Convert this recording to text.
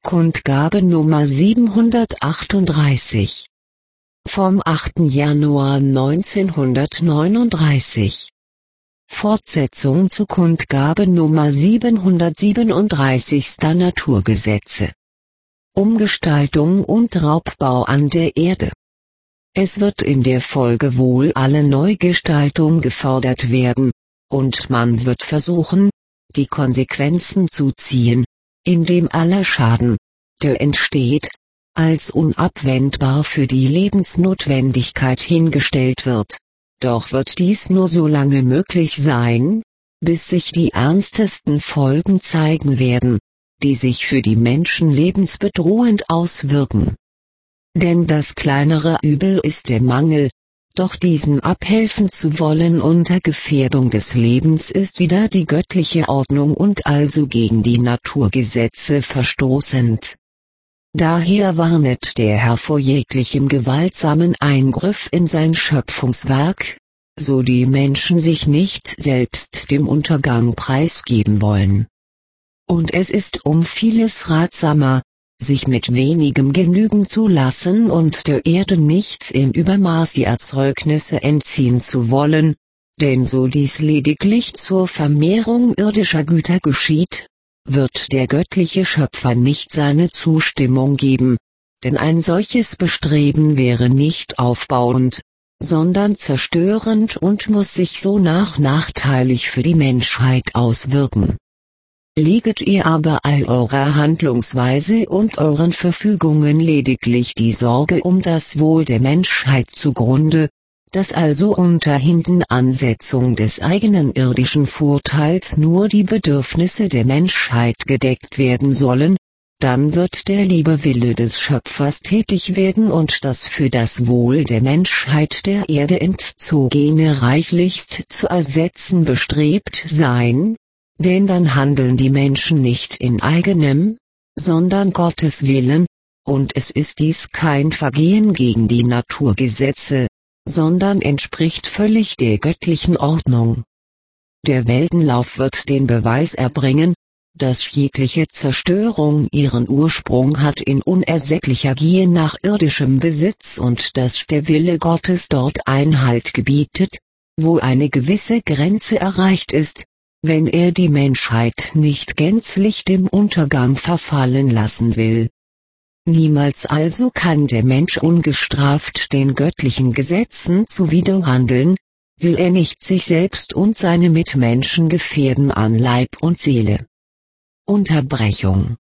Kundgabe Nummer 738. Vom 8. Januar 1939. Fortsetzung zu Kundgabe Nummer 737. Naturgesetze. Umgestaltung und Raubbau an der Erde. Es wird in der Folge wohl alle Neugestaltung gefordert werden, und man wird versuchen, die Konsequenzen zu ziehen, indem aller Schaden, der entsteht, als unabwendbar für die Lebensnotwendigkeit hingestellt wird. Doch wird dies nur so lange möglich sein, bis sich die ernstesten Folgen zeigen werden, die sich für die Menschen lebensbedrohend auswirken. Denn das kleinere Übel ist der Mangel, doch diesem abhelfen zu wollen unter Gefährdung des Lebens ist wider die göttliche Ordnung und also gegen die Naturgesetze verstoßend. Daher warnet der Herr vor jeglichem gewaltsamen Eingriff in sein Schöpfungswerk, so die Menschen sich nicht selbst dem Untergang preisgeben wollen. Und es ist um vieles ratsamer, sich mit wenigem genügen zu lassen und der Erde nichts im Übermaß die Erzeugnisse entziehen zu wollen, denn so dies lediglich zur Vermehrung irdischer Güter geschieht, wird der göttliche Schöpfer nicht seine Zustimmung geben, denn ein solches Bestreben wäre nicht aufbauend, sondern zerstörend und muss sich so nachteilig für die Menschheit auswirken. Leget ihr aber all eurer Handlungsweise und euren Verfügungen lediglich die Sorge um das Wohl der Menschheit zugrunde, dass also unter Hintenansetzung des eigenen irdischen Vorteils nur die Bedürfnisse der Menschheit gedeckt werden sollen, dann wird der liebe Wille des Schöpfers tätig werden und das für das Wohl der Menschheit der Erde entzogene reichlichst zu ersetzen bestrebt sein. Denn dann handeln die Menschen nicht in eigenem, sondern Gottes Willen, und es ist dies kein Vergehen gegen die Naturgesetze, sondern entspricht völlig der göttlichen Ordnung. Der Weltenlauf wird den Beweis erbringen, dass jegliche Zerstörung ihren Ursprung hat in unersättlicher Gier nach irdischem Besitz und dass der Wille Gottes dort Einhalt gebietet, wo eine gewisse Grenze erreicht ist, wenn er die Menschheit nicht gänzlich dem Untergang verfallen lassen will. Niemals also kann der Mensch ungestraft den göttlichen Gesetzen zuwiderhandeln, will er nicht sich selbst und seine Mitmenschen gefährden an Leib und Seele. Unterbrechung.